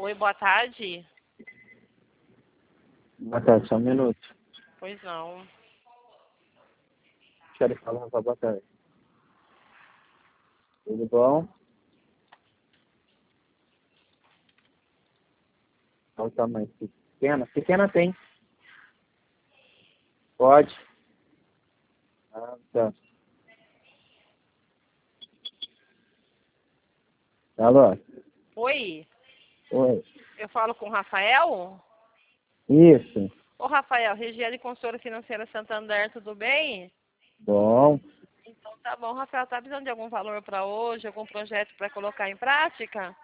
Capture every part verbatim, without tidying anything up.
Oi, boa tarde. Boa tarde, só um minuto. Pois não. Quero falar com a boa tarde. Tudo bom? Qual o tamanho? Pequena? Pequena tem. Pode. Ah, tá. Alô? Oi, Oi. eu falo com o Rafael? Isso. Ô, Rafael, Regiane Consultora Financeira Santander, tudo bem? Bom. Então tá bom, Rafael, tá precisando de algum valor para hoje, algum projeto para colocar em prática?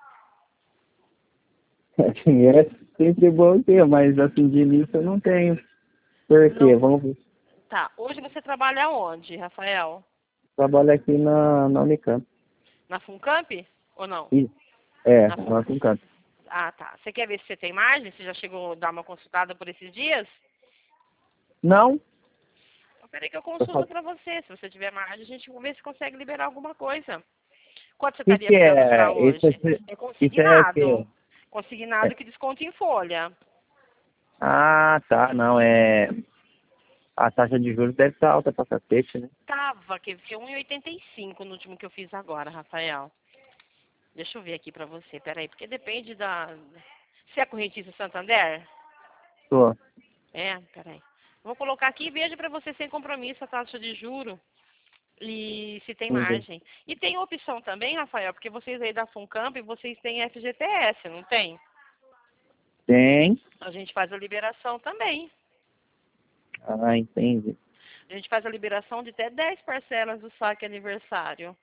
Dinheiro é sempre bom ter, mas assim de início eu não tenho. Por quê? Não. Vamos ver. Tá, hoje você trabalha onde, Rafael? Trabalho aqui na, na Unicamp. Na Funcamp ou não? Isso. É, Na Fun... na Unicamp. Ah, tá. Você quer ver se você tem margem? Você já chegou a dar uma consultada por esses dias? Não. Então, peraí que eu Eu consulto falo, para você. Se você tiver margem, a gente vai ver se consegue liberar alguma coisa. Quanto você o que estaria que precisando para é? Isso, hoje? é- É isso é o quê? consignado. Consignado É. que desconta em folha. Ah, tá. Não, é... A taxa de juros deve estar alta pra cacete, né? Tava, que vi um e oitenta e cinco no último que eu fiz agora, Rafael. Deixa eu ver aqui para você, peraí, porque depende da... Você é correntista Santander? Tô. É, peraí. Vou colocar aqui e veja para você sem compromisso a taxa de juro e se tem Entendi. margem. E tem opção também, Rafael, porque vocês aí da Funcamp, vocês têm F G T S, não tem? Tem. A gente faz a liberação também. Ah, entendi. A gente faz a liberação de até dez parcelas do saque aniversário.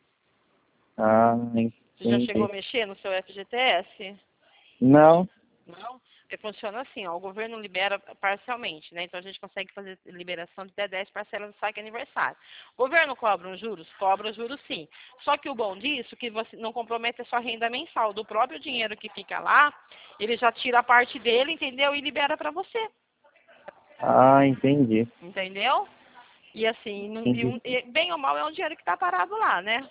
Ah, Você já chegou entendi. a mexer no seu F G T S? Não. Não? Porque funciona assim, ó, o governo libera parcialmente, né? Então a gente consegue fazer liberação de até dez parcelas do saque aniversário. O governo cobra os juros? Cobra os juros sim. Só que o bom disso é que você não compromete a sua renda mensal. Do próprio dinheiro que fica lá, ele já tira a parte dele, entendeu? E libera para você. Ah, entendi. Entendeu? E assim, não- e Entendi. um- e bem ou mal é um dinheiro que está parado lá, né?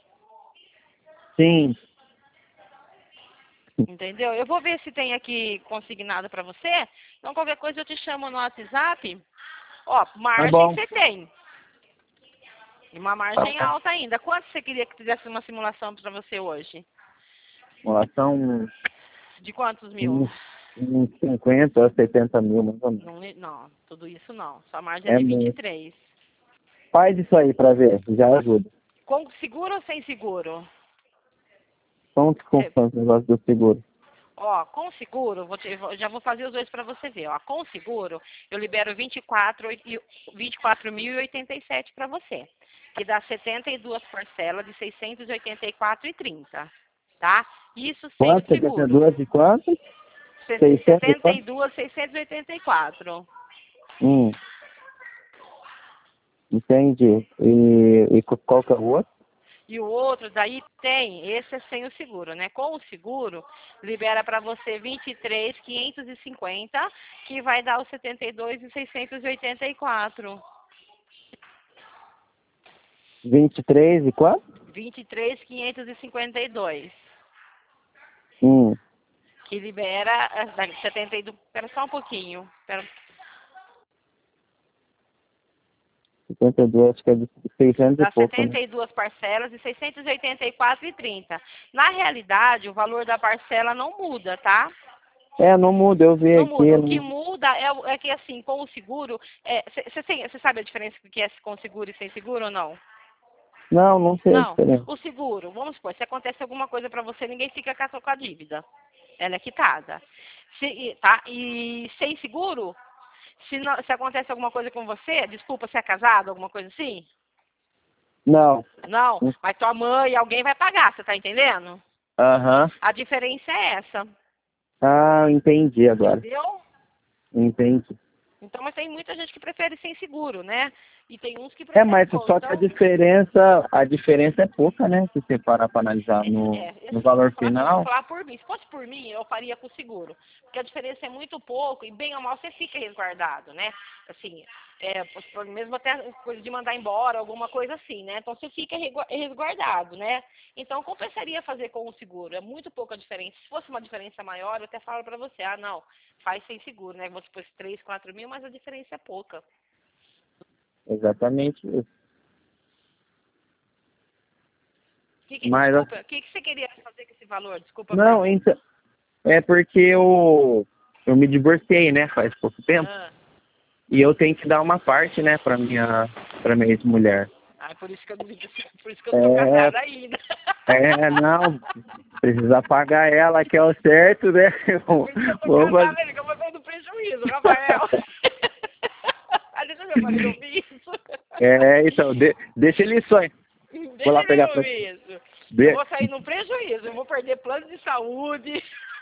Sim. Entendeu? Eu vou ver se tem aqui consignado para você. Então, qualquer coisa eu te chamo no WhatsApp. Ó, Tá margem bom. você tem. E uma Tá margem bom. alta ainda. Quanto você queria que fizesse uma simulação para você hoje? Simulação De quantos mil? uns, uns cinquenta a setenta mil, mais ou menos. Não, não, tudo isso não. Sua margem é É de vinte e muito. três. Faz isso aí pra ver, já ajuda. Com seguro ou sem seguro? Quanto Você- constante o negócio do seguro? Ó, com seguro, vou te- eu vou- já vou fazer os dois para você ver. Ó, com seguro, eu libero vinte e quatro e- vinte e quatro mil e oitenta e sete para você. Que dá setenta e duas parcelas de seiscentos e oitenta e quatro e trinta. Tá? Isso sem o Quanto? setenta e seguro. dois e quanto? Se- seiscentos e setenta e quanto? duas mil seiscentos e oitenta e quatro. Hum, entendi. E, e qual que é o outro? E o outro daí tem, esse é sem o seguro, né? Com o seguro, libera para você vinte e três mil quinhentos e cinquenta, que vai dar os setenta e dois mil seiscentos e oitenta e quatro. vinte e três e quanto? vinte e três mil quinhentos e cinquenta e dois. Hum, Que libera eh, da setenta e dois. Espera só um pouquinho. Pera, cinquenta e dois, acho que é de seiscentos e dá pouco, né? setenta e duas parcelas de seiscentos e oitenta e quatro e trinta. Na realidade, o valor da parcela não muda, tá? É, não muda, eu vi Não aqui. muda. O que Não... muda é, o- é que, assim, com o seguro, você sabe a diferença do que é com seguro e sem seguro ou não? Não, não sei a Não. diferença. O seguro, vamos supor, se acontece alguma coisa para você, ninguém fica com a com a dívida. Ela é quitada. Se, e- tá? E sem seguro, se, não- se acontece alguma coisa com você, desculpa, você é casado, alguma coisa assim? Não. Não, mas tua mãe, alguém vai pagar, você tá entendendo? Aham. A diferença é essa, Ah, entendi agora. entendeu? Entendi. Então, mas tem muita gente que prefere sem seguro, né? E tem uns que É, preferem mas com. só que a Então, diferença, a diferença é pouca, né? Se você parar para analisar no, é, eu no vou valor falar, vou final. falar por mim. Se fosse por mim, eu faria com seguro. Porque a diferença é muito pouco e bem ou mal você fica resguardado, né? Assim, é, por- mesmo até coisa de mandar embora, alguma coisa assim, né? Então você fica regua- resguardado, né? Então compensaria fazer com o seguro. É muito pouca diferença. Se fosse uma diferença maior, eu até falo pra você, ah, não, faz sem seguro, né? Você pôs três, quatro mil, mas a diferença é pouca. Exatamente isso. Que que- Mas, desculpa, o que, que você queria fazer com esse valor? Desculpa a não, pergunta. então, é porque eu, eu me divorciei, né, faz pouco tempo. Ah, E eu tenho que dar uma parte, né, pra minha, pra minha ex-mulher. ah, por isso que eu não, por isso que eu não tô É, casada ainda. é, não, precisa pagar ela, que é o certo, né? Por isso que eu tô Vou fazer. casada ainda, que eu vou sair do prejuízo, Rafael. Ah, deixa meu marido ouvir isso. É, então, de, deixa ele sonhar. Vou Deixa lá ele pegar pra... ouvir isso. Eu de- vou sair no prejuízo, eu vou perder plano de saúde.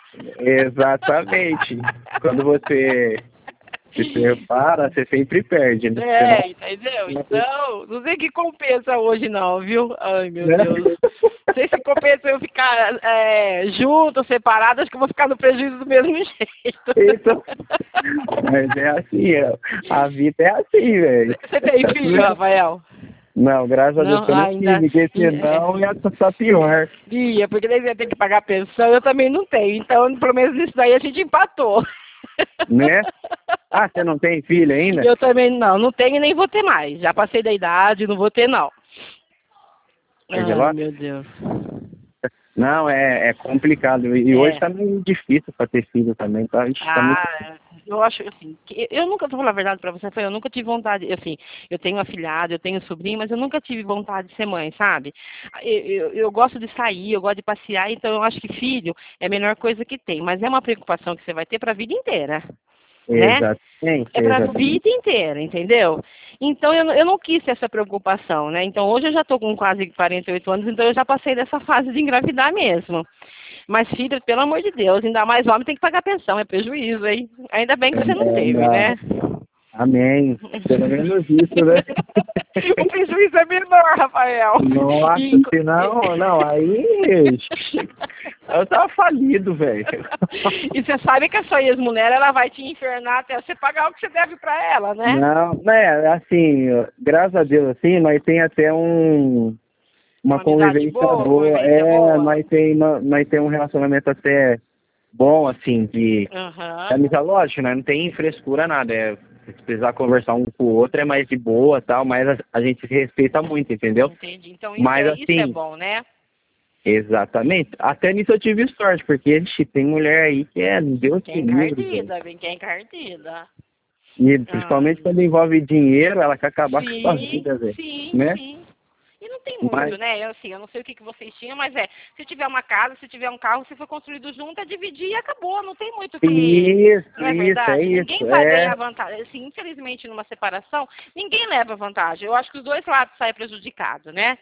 Exatamente. Quando você se prepara, você sempre perde, né? Você É, entendeu? não... Então, não sei que compensa hoje não, viu? Ai, meu Né? Deus. Não sei se compensa eu ficar é, junto, separado, acho que eu vou ficar no prejuízo do mesmo jeito. Então, mas é assim, é, a vida é assim, velho. Você tem filho, Rafael? Não, graças a Deus Não, que eu não ainda. tive, porque senão ia estar pior. Ia, porque daí ia ter que pagar pensão, eu também não tenho. Então, pelo menos nisso daí a gente empatou. Né? Ah, você não tem filho ainda? Eu também não, não tenho e nem vou ter mais. Já passei da idade, não vou ter não. Veja Ai, lá. meu Deus. Não, é, é complicado. E hoje É. tá meio difícil para ter filho também. Tá, ixi, tá muito... Ah, eu acho assim, que eu nunca, vou falar a verdade pra você, eu nunca tive vontade, assim, eu tenho afilhado, eu tenho sobrinho, mas eu nunca tive vontade de ser mãe, sabe? Eu, eu, eu gosto de sair, eu gosto de passear, então eu acho que filho é a melhor coisa que tem, mas é uma preocupação que você vai ter pra vida inteira, né? Exatamente, É para a exatamente. vida inteira, entendeu? Então eu, não- eu não quis ter essa preocupação, né? Então hoje eu já estou com quase quarenta e oito anos, então eu já passei dessa fase de engravidar mesmo. Mas filho, pelo amor de Deus, ainda mais homem tem que pagar pensão, é prejuízo, hein? Ainda bem que você não É, teve, não. né? Amém. Pelo menos isso, né? O prejuízo é menor, Rafael. Nossa, E- se não, não, aí eu tava falido, velho. E você sabe que a sua ex-mulher, ela vai te infernar até você pagar o que você deve pra ela, né? Não, né, assim, graças a Deus, assim, nós tem até um, uma Uma amizade convivência boa, boa, convivência é, boa. nós tem, uma- nós tem um relacionamento até bom, assim, de Aham. camisa, lógico, né, não tem frescura nada, é, se precisar conversar um com o outro é mais de boa tal, mas a, a gente se respeita muito, entendeu? Entendi. Então isso Mas é, isso é assim, bom, né? exatamente, até nisso eu tive sorte, porque ixi, tem mulher aí que é Deus Que é que livre, velho. encardida, bem que é encardida. E Ai, principalmente quando envolve dinheiro, ela quer acabar com a sua sim, vida, velho, sim, né? sim. E não tem Mas muito, né? Eu, assim, eu não sei o que, que vocês tinham, mas é, se tiver uma casa, se tiver um carro, se for construído junto, é dividir e acabou. Não tem muito o que. isso, Não é isso, é verdade? isso, Ninguém vai é ganhar vantagem. Assim, infelizmente, numa separação, ninguém leva vantagem. Eu acho que os dois lados saem prejudicados, né?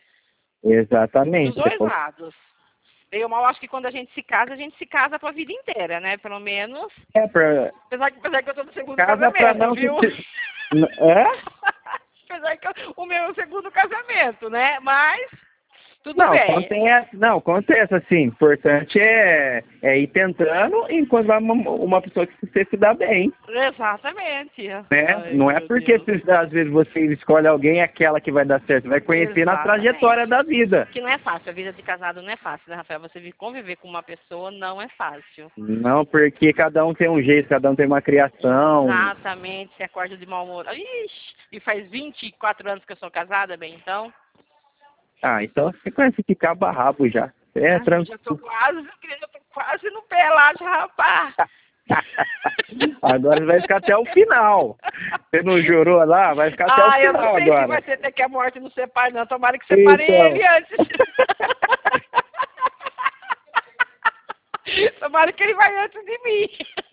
Dos exatamente. Você dois falou, lados. Eu mal acho que quando a gente se casa, a gente se casa pra vida inteira, né? Pelo menos. é pra Apesar que, apesar que eu tô no segundo casa pra casamento, não se... viu? É? Apesar que eu- o meu é o segundo casamento, né? Mas, tudo Não, bem. acontece, não, acontece assim, o importante é, é ir tentando enquanto vai uma, uma pessoa que você se dá bem, Exatamente. né? Ai, Não é meu porque Deus. se- às vezes você escolhe alguém, é aquela que vai dar certo, vai conhecer na Exatamente. trajetória da vida. Que não é fácil, a vida de casado não é fácil, né, Rafael? Você vir conviver com uma pessoa não é fácil. Não, porque cada um tem um jeito, cada um tem uma criação. Exatamente, você acorda de mau humor. Ixi, e faz vinte e quatro anos que eu sou casada, bem, então. Ah, então você conhece que cabo a rabo já. É Ai, eu já tô tranquilo. quase, já tô quase no pé lá, já, rapaz. Agora vai ficar até o final. Você não jurou lá? Vai ficar até o Ah, eu não final sei se agora. vai ser até que a morte não separe, não. Tomara que separe Então. ele antes. Tomara que ele vai antes de mim.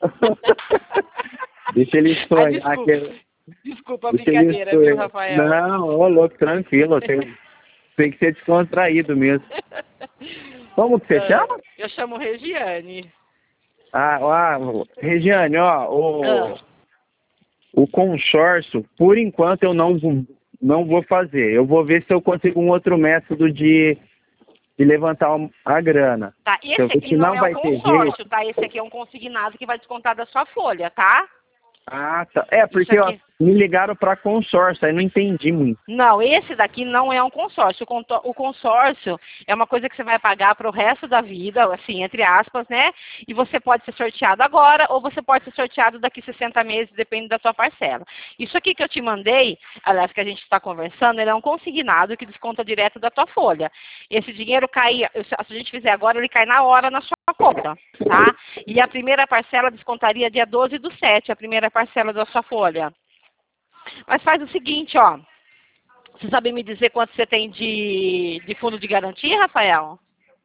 Deixa ele Ai, sonhar. desculpa, aquele- desculpa a Deixa ele brincadeira, viu, sonhar. Rafael? Não, ô louco, tranquilo. Tem, tem que ser descontraído mesmo. Como que você Ah, chama? eu chamo Regiane. Ah, ah, Regiane, ó, o, Ah. O consórcio, por enquanto, eu não, vou- não vou fazer. Eu vou ver se eu consigo um outro método de, de levantar um- a grana. Tá, Se eu esse ver aqui que não não é um vai ter consórcio, jeito. tá? Esse aqui é um consignado que vai descontar da sua folha, tá? Ah, tá. É, Isso porque ó, aqui. me ligaram para consórcio, aí não entendi muito. Não, esse daqui não é um consórcio. O conto- o consórcio é uma coisa que você vai pagar para o resto da vida, assim, entre aspas, né? E você pode ser sorteado agora ou você pode ser sorteado daqui sessenta meses, depende da sua parcela. Isso aqui que eu te mandei, aliás, que a gente está conversando, ele é um consignado que desconta direto da tua folha. Esse dinheiro cai, se a gente fizer agora, ele cai na hora na sua conta, tá? E a primeira parcela descontaria dia doze do sete, a primeira parcela da sua folha. Mas faz o seguinte, ó. Você sabe me dizer quanto você tem de, de fundo de garantia, Rafael?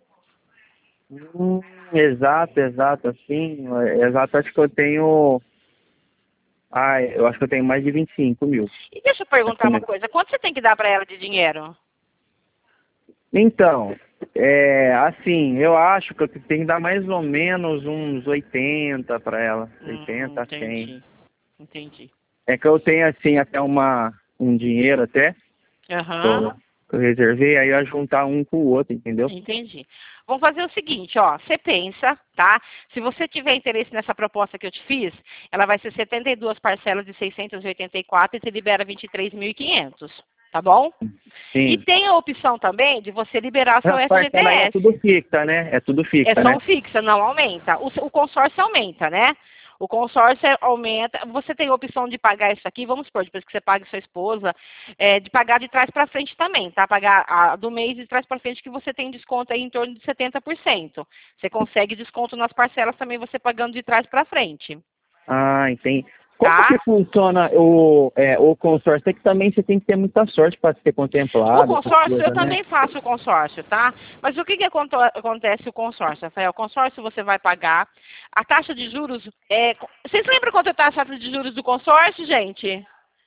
Hum, exato, exato, assim, é, exato, acho que eu tenho, ah, eu acho que eu tenho mais de vinte e cinco mil. E deixa eu perguntar uma coisa. Quanto você tem que dar para ela de dinheiro? Então, é, assim, eu acho que eu tenho que dar mais ou menos uns oitenta para ela, Hum, oitenta, cem. entendi. Entendi. É que eu tenho, assim, até uma, um dinheiro até, que Aham. eu, que eu reservei, aí eu ia juntar um com o outro, entendeu? Entendi. Vamos fazer o seguinte, ó. Você pensa, tá? Se você tiver interesse nessa proposta que eu te fiz, ela vai ser setenta e duas parcelas de seiscentos e oitenta e quatro e te libera vinte e três mil e quinhentos, tá bom? E Sim. tem a opção também de você liberar seu As parcelas aí é F G T S. tudo fixa, né? É tudo É fixa, só né? um fixa, não aumenta. O, o consórcio aumenta, né? O consórcio aumenta. Você tem a opção de pagar isso aqui, vamos supor, depois que você paga sua esposa, é, de pagar de trás para frente também, tá? Pagar a, do mês de trás para frente, que você tem desconto aí em torno de setenta por cento. Você consegue desconto nas parcelas também, você pagando de trás para frente, Ah, entendi. Como tá? que funciona o, é, o consórcio? É que também você tem que ter muita sorte para ser O contemplado, essas consórcio, eu coisas, né? também faço o consórcio, tá? Mas o que, que aconto- acontece o consórcio, Rafael? O consórcio você vai pagar. A taxa de juros é. Vocês lembram quanto é a taxa de juros do consórcio, gente?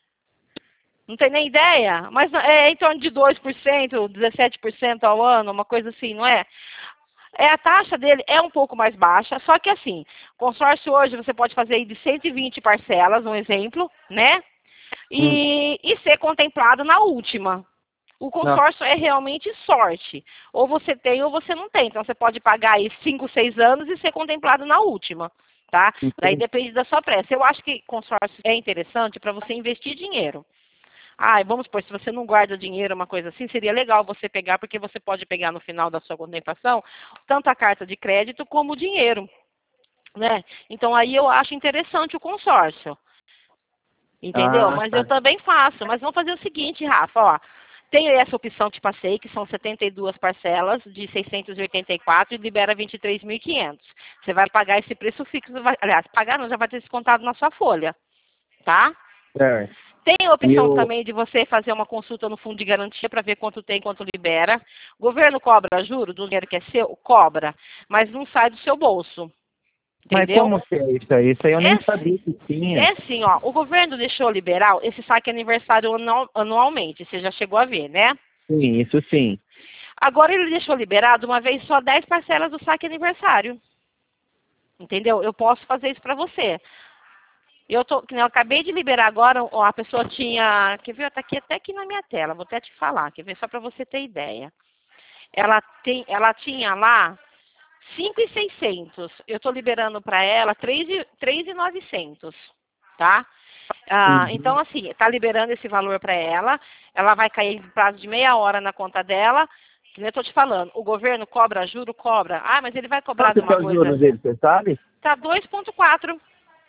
Não tem nem ideia? Mas é em torno de dois por cento, dezessete por cento ao ano, uma coisa assim, não é? É, a taxa dele é um pouco mais baixa, só que assim, consórcio hoje você pode fazer aí de cento e vinte parcelas, um exemplo, né? Hum. E, e ser contemplado na última. O Não. consórcio é realmente sorte. Ou você tem ou você não tem. Então você pode pagar aí cinco, seis anos e ser contemplado na última. Tá? Daí Entendi. depende da sua pressa. Eu acho que consórcio é interessante para você investir dinheiro. Ah, vamos supor, se você não guarda dinheiro, uma coisa assim, seria legal você pegar, porque você pode pegar no final da sua contemplação tanto a carta de crédito como o dinheiro. Né? Então aí eu acho interessante o consórcio. Entendeu? Ah, Mas eu tá. também faço. Mas vamos fazer o seguinte, Rafa, ó. Tem essa opção que te passei, que são setenta e duas parcelas de seiscentos e oitenta e quatro e libera vinte e três mil e quinhentos. Você vai pagar esse preço fixo, vai, aliás, pagar não, já vai ter descontado na sua folha, tá? Certo. Tem a E opção o... também de você fazer uma consulta no fundo de garantia para ver quanto tem, quanto libera. O governo cobra juro do dinheiro que é seu? Cobra, mas não sai do seu bolso, Mas entendeu? como que é isso aí? Isso aí eu É nem assim, sabia que tinha. é assim, ó, o governo deixou liberal esse saque aniversário anual- anualmente, você já chegou a ver, né? Sim, isso sim. Agora ele deixou liberado uma vez só dez parcelas do saque aniversário. Entendeu? Eu posso fazer isso para você. Eu, tô, que nem eu acabei de liberar agora, ó, a pessoa tinha, quer ver, tá aqui até aqui na minha tela, vou até te falar, quer ver, só para você ter ideia. Ela, tem, ela tinha lá cinco mil e seiscentos, eu estou liberando para ela três mil e novecentos, tá? Ah, Uhum. então, assim, está liberando esse valor para ela, ela vai cair em prazo de meia hora na conta dela, que nem eu estou te falando, o governo cobra juro, cobra. Ah, mas ele vai cobrar de Quanto que uma é o coisa. juros dele, você sabe? Tá dois vírgula quatro.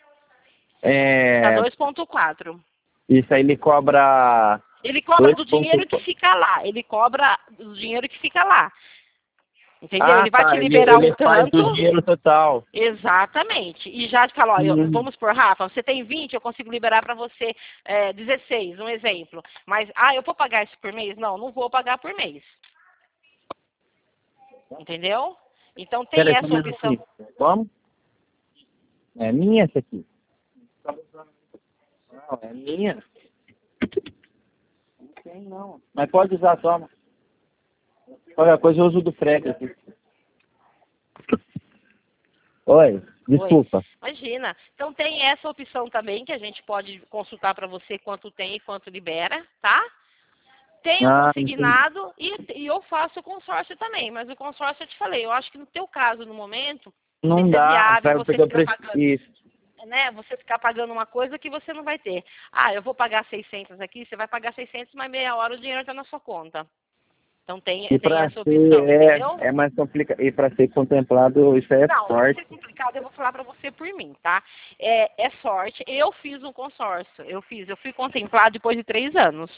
Tá É... dois vírgula quatro. Isso aí ele cobra Ele cobra dois do ponto dinheiro que quatro. fica lá. Ele cobra do dinheiro que fica lá. Entendeu? Ah, Ele vai te tá. Ele, liberar um ele faz tanto. o dinheiro total. Exatamente. E já te falou, ó, eu- Hum. vamos por Rafa, você tem vinte, eu consigo liberar para você é, dezesseis, um exemplo. Mas, ah, eu vou pagar isso por mês? Não, não vou pagar por mês. Entendeu? Então tem Peraí, só um essa opção. minutinho. Vamos? É minha essa aqui? Não, é minha. Não tem não. Mas pode usar, toma. Qualquer coisa eu uso do frete aqui. Oi. Desculpa. Oi. Imagina. Então tem essa opção também que a gente pode consultar para você quanto tem e quanto libera, tá? Tem o Ah, consignado e, e eu faço o consórcio também, mas o consórcio eu te falei, eu acho que no teu caso, no momento, não vai ser dá, viável pra- você porque eu ficar preciso. pagando, Isso. né? Você ficar pagando uma coisa que você não vai ter. Ah, eu vou pagar seiscentos aqui, você vai pagar seiscentos, mas meia hora o dinheiro está na sua conta. Então tem, E tem para essa opção, ser, entendeu? é, é mais complicado. E para ser contemplado, isso aí é Não, vai sorte. ser complicado, eu vou falar para você por mim, tá? É, é sorte. Eu fiz um consórcio, eu fiz, eu fui contemplado depois de três anos.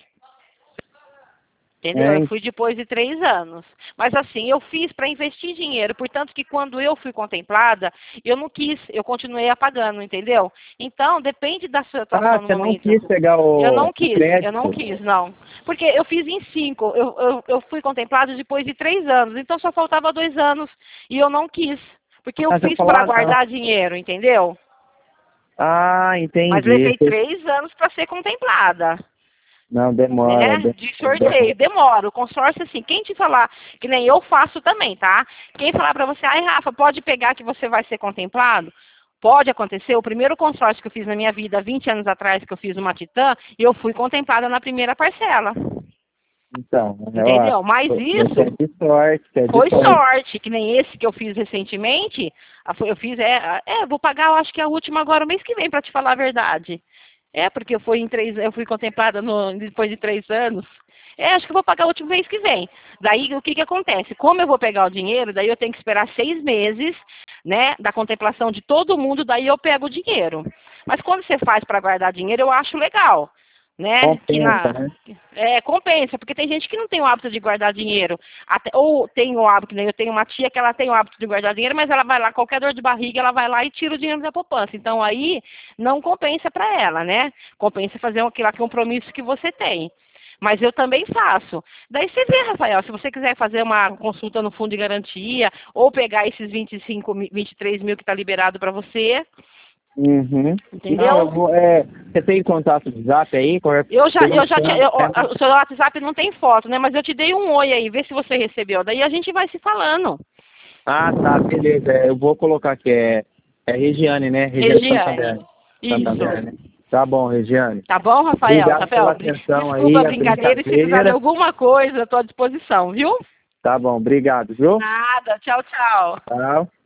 Entendeu? É, Eu fui depois de três anos. Mas assim, eu fiz para investir dinheiro. Portanto, que quando eu fui contemplada, eu não quis, eu continuei apagando, entendeu? Então, depende da situação ah, no você não momento. quis pegar Eu o, não o quis, eu não crédito? quis, não. Porque eu fiz em cinco, eu, eu, eu fui contemplada depois de três anos. Então, só faltava dois anos e eu não quis. Porque eu Ah, você fiz falou, para ah, não. guardar dinheiro, entendeu? Ah, Mas entendi. levei três anos para ser contemplada. Não, demora. Né? de- De demora. sorteio, demora. O consórcio, assim, quem te falar, que nem eu faço também, tá? Quem falar pra você, ai, Rafa, pode pegar que você vai ser contemplado? Pode acontecer. O primeiro consórcio que eu fiz na minha vida, vinte anos atrás, que eu fiz uma Titã, eu fui contemplada na primeira parcela. Então, eu acho. Entendeu? Mas Você é isso de sorte, você é de foi sorte. sorte, que nem esse que eu fiz recentemente. a- foi- Eu fiz, é, é, vou pagar, eu acho que é a última agora, o mês que vem, pra te falar a verdade. É, porque eu fui, em três, eu fui contemplada no, depois de três anos. É, acho que eu vou pagar o último mês que vem. Daí, o que que acontece? Como eu vou pegar o dinheiro, daí eu tenho que esperar seis meses, né, da contemplação de todo mundo, daí eu pego o dinheiro. Mas quando você faz para guardar dinheiro, eu acho legal, né? Que Compensa, na, né? é, compensa, porque tem gente que não tem o hábito de guardar dinheiro. Até, ou tem o hábito, né? Eu tenho uma tia que ela tem o hábito de guardar dinheiro, mas ela vai lá, qualquer dor de barriga, ela vai lá e tira o dinheiro da poupança. Então aí não compensa para ela, né? Compensa fazer aquele compromisso que você tem. Mas eu também faço. Daí você vê, Rafael, se você quiser fazer uma consulta no fundo de garantia, ou pegar esses vinte e cinco, vinte e três mil que está liberado para você, Uhum. entendeu? Não, eu vou, é, você tem contato de zap aí? Qual é- Eu já, tem um eu já tinha, tanto, eu- né? o seu WhatsApp não tem foto, né? Mas eu te dei um oi aí, vê se você recebeu. Daí a gente vai se falando. Ah, tá, beleza. É, eu vou colocar aqui, é, é Regiane, né? Regiane Santander. Regiane. Santander, né? Isso. Tá bom, Regiane. Tá bom, Rafael? Obrigado Rafael, pela bri- atenção desculpa a aí, a brincadeira e se precisar de brincadeira. alguma coisa, eu tô à disposição, viu? Tá bom, obrigado, viu? Nada. Tchau, tchau. Tchau.